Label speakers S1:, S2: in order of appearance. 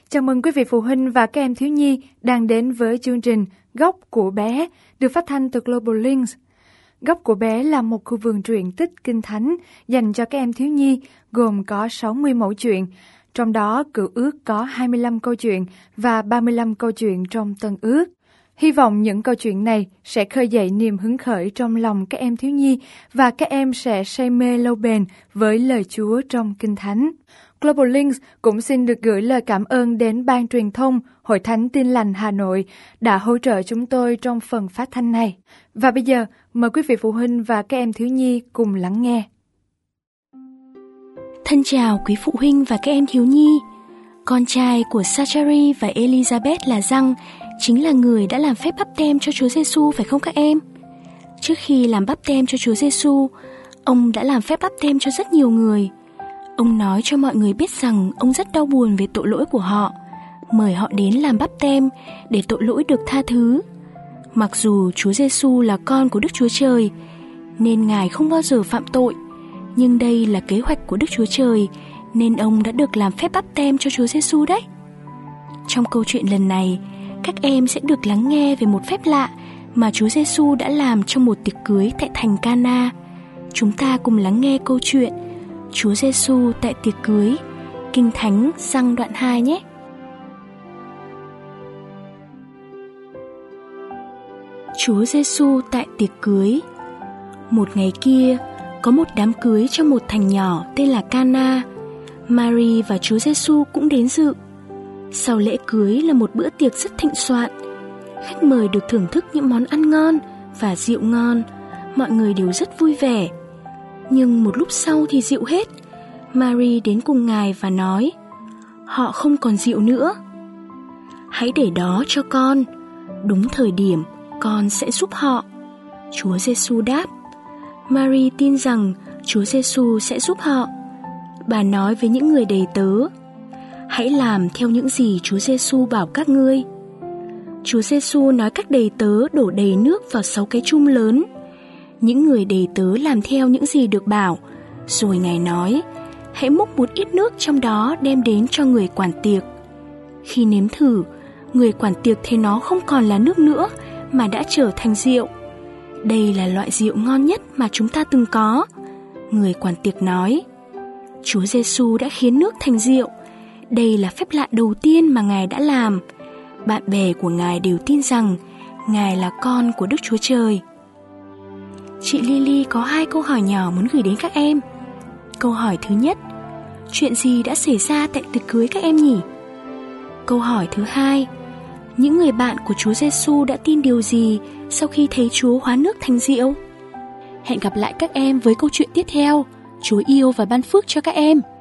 S1: Chào mừng quý vị phụ huynh và các em thiếu nhi đang đến với chương trình Góc của bé được phát thanh từ Global Links. Góc của bé là một khu vườn truyện tích kinh thánh dành cho các em thiếu nhi gồm có 60 mẫu chuyện. Trong đó Cựu Ước có 25 câu chuyện và 35 câu chuyện trong Tân Ước. Hy vọng những câu chuyện này sẽ khơi dậy niềm hứng khởi trong lòng các em thiếu nhi và các em sẽ say mê lâu bền với lời Chúa trong Kinh Thánh. Global Links cũng xin được gửi lời cảm ơn đến Ban Truyền thông Hội Thánh Tin Lành Hà Nội đã hỗ trợ chúng tôi trong phần phát thanh này. Và bây giờ, mời quý vị phụ huynh và các em thiếu nhi cùng lắng nghe.
S2: Thân chào quý phụ huynh và các em thiếu nhi. Con trai của Zachary và Elizabeth là Giăng chính là người đã làm phép báp têm cho Chúa Giêsu, phải không các em? Trước khi làm báp têm cho Chúa Giêsu, ông đã làm phép báp têm cho rất nhiều người. Ông nói cho mọi người biết rằng ông rất đau buồn về tội lỗi của họ, mời họ đến làm báp têm để tội lỗi được tha thứ. Mặc dù Chúa Giêsu là con của Đức Chúa Trời, nên Ngài không bao giờ phạm tội, nhưng đây là kế hoạch của Đức Chúa Trời, nên ông đã được làm phép báp têm cho Chúa Giêsu đấy. Trong câu chuyện lần này, các em sẽ được lắng nghe về một phép lạ mà Chúa Giêsu đã làm trong một tiệc cưới tại thành Ca-na. Chúng ta cùng lắng nghe câu chuyện Chúa Giêsu tại tiệc cưới, Kinh Thánh Giăng đoạn 2 nhé. Chúa Giêsu tại tiệc cưới. Một ngày kia, có một đám cưới trong một thành nhỏ tên là Ca-na. Mary và Chúa Giêsu cũng đến dự. Sau lễ cưới là một bữa tiệc rất thịnh soạn. Khách mời được thưởng thức những món ăn ngon và rượu ngon. Mọi người đều rất vui vẻ. Nhưng một lúc sau thì rượu hết. Mary đến cùng Ngài và nói: họ không còn rượu nữa. Hãy để đó cho con. Đúng thời điểm con sẽ giúp họ. Chúa Giêsu đáp. Mary tin rằng Chúa Giêsu sẽ giúp họ. Bà nói với những người đầy tớ: hãy làm theo những gì Chúa Giêsu bảo các ngươi. Chúa Giêsu nói các đầy tớ đổ đầy nước vào 6 cái chum lớn. Những người đầy tớ làm theo những gì được bảo. Rồi Ngài nói: hãy múc một ít nước trong đó đem đến cho người quản tiệc. Khi nếm thử, người quản tiệc thấy nó không còn là nước nữa mà đã trở thành rượu. Đây là loại rượu ngon nhất mà chúng ta từng có. Người quản tiệc nói: Chúa Giêsu đã khiến nước thành rượu. Đây là phép lạ đầu tiên mà Ngài đã làm. Bạn bè của Ngài đều tin rằng Ngài là con của Đức Chúa Trời. Chị Lily có 2 câu hỏi nhỏ muốn gửi đến các em. Câu hỏi thứ nhất: chuyện gì đã xảy ra tại tiệc cưới các em nhỉ? Câu hỏi thứ hai: những người bạn của Chúa Giêsu đã tin điều gì sau khi thấy Chúa hóa nước thành rượu? Hẹn gặp lại các em với câu chuyện tiếp theo. Chúa yêu và ban phước cho các em.